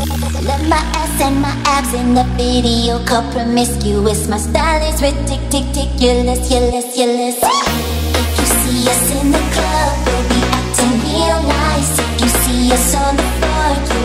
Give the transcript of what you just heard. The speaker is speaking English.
Love my ass and my abs in the video called promiscuous. My style is ridiculous. If you see us in the club, we'll be acting real nice. If you see us on the floor,